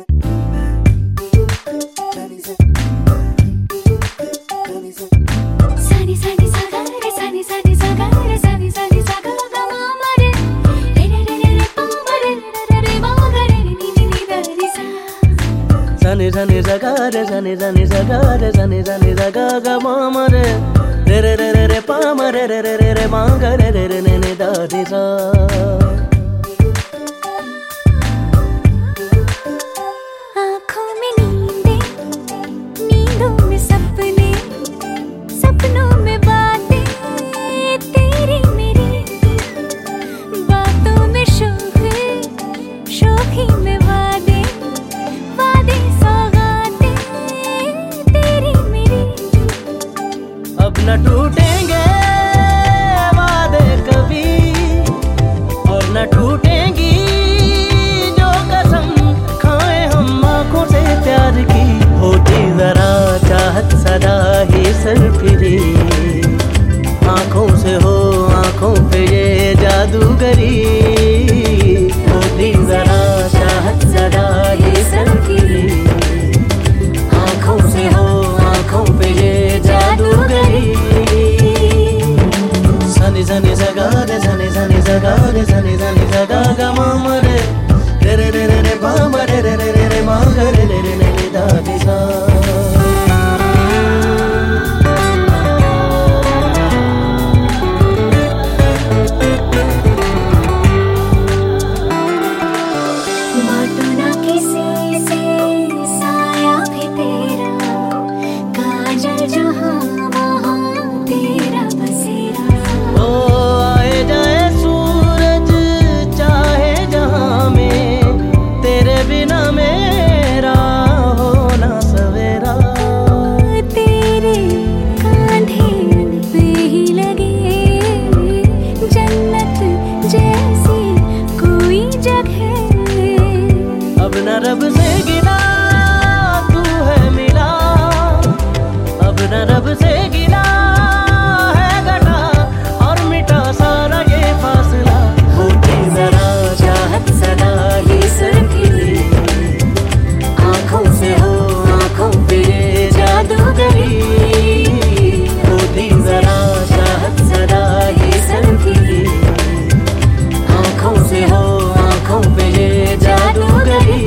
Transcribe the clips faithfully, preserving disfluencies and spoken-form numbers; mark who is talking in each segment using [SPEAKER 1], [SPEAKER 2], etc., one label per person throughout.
[SPEAKER 1] Sani sani saga re sani sani saga re sani sani saga ga ma ma re re re re re re pa ma re re re re re ma ga re re re ne ne da ni sa.
[SPEAKER 2] आँखों में नींदें, नींदों में सपने, सपनों में बातें तेरी मेरी, बातों में शौक, शौकी में वादे, वादे सौगातें तेरी मेरी।
[SPEAKER 1] अब न टूटेंगे वादे कभी और न टूटेंगी जो कसम खाए हम आँखों से प्यार की। होती जरा चाहत सदा ही सरफिरी, आँखों से हो आँखों पे ये जादूगरी। होती जरा चाहत सदा ही सरफिरी, आँखों से हो आँखों पे ये जादूगरी। सनी सनी सगा रे सनी सनी सगा रे सनी सनी सगा गा मा मा रे रे रे रे रे रे पा मा रे रे रे रे रे मा गा रे रे रे रे रे दा नी सा।
[SPEAKER 2] बाटो ना किसी से साया भी तेरा, काजल जहाँ वहाँ तेरा बसेरा।
[SPEAKER 1] ओ आए जाए सूरज चाहे जहाँ में, तेरे बिना मेरा होना सवेरा।
[SPEAKER 2] तेरे कांधे पे ही लगे जन्नत जैसी कोई जगह।
[SPEAKER 1] अब न रब से गिला तू है मिला, अब न रब से गिला है घटा और मिटा सारा ये फासला। होती जरा चाहत सदा ही सरफिरी, आँखों से हो आँखों पे ये जादूगरी। होती जरा चाहत सदा ही सरफिरी, आँखों से हो आँखों पे ये जादूगरी।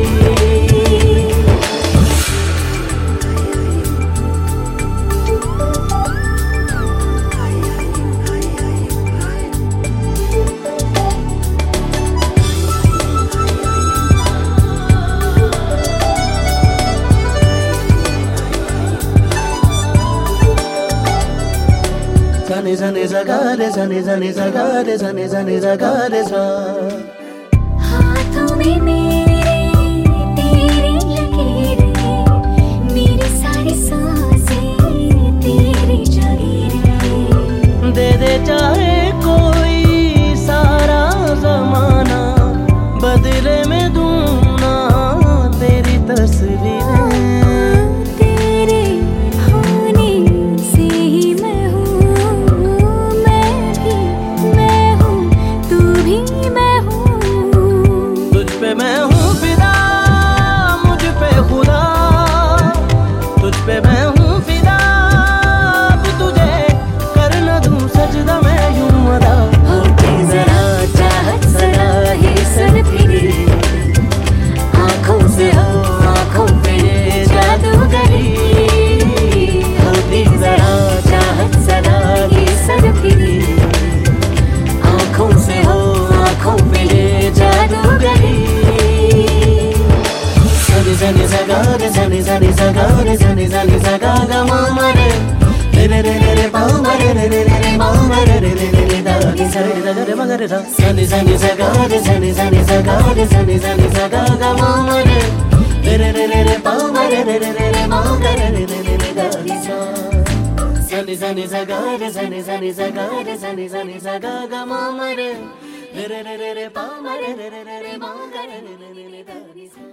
[SPEAKER 1] Sani sani saga re sani sani saga re sani sani saga re sa.
[SPEAKER 2] हाथों में मेरे तेरी लकीरें, मेरी सारी सांसें तेरी जागीरें।
[SPEAKER 1] दे दे चाहे कोई सारा जमाना, बदले में दूंगा तेरी तस्वीरें।
[SPEAKER 2] तेरे होने से ही मैं हूँ, मैं भी मैं हूँ, तू भी मैं हूँ।
[SPEAKER 1] तुझ पे मैं हूँ फिदा, मुझ पे खुदा, तुझ पे मैं हूँ फिदा, अब तुझे कर न दूँ सजदा मैं यूं अदा। होती जरा चाहत सदा ही सरफिरी, आँखों से हो आँखों पे ये जादूगरी। होती जरा चाहत सदा ही सरफिरी, आँखों से हो आँखों पे ये जादूगरी। सनी सनी सगा रे सनी सनी सगा रे सनी सनी सगा गा मा मा रे रे रे रे रे रे पा मा रे रे रे रे रे मा मा रे रे रे रे रे दा नी सा रे दा रे मा गा रे सा। सनी सनी सगा रे सनी सनी सगा रे सनी सनी सगा गा मा मा रे रे रे रे रे रे पा मा रे रे रे रे रे मा गा रे रे रे रे रे दा नी सा। सनी सनी सगा रे सनी सनी सगा रे सनी सनी सगा गा मा मा रे रे रे रे रे रे पा मा रे रे रे रे रे मा गा रे रे रे रे रे दा नी सा।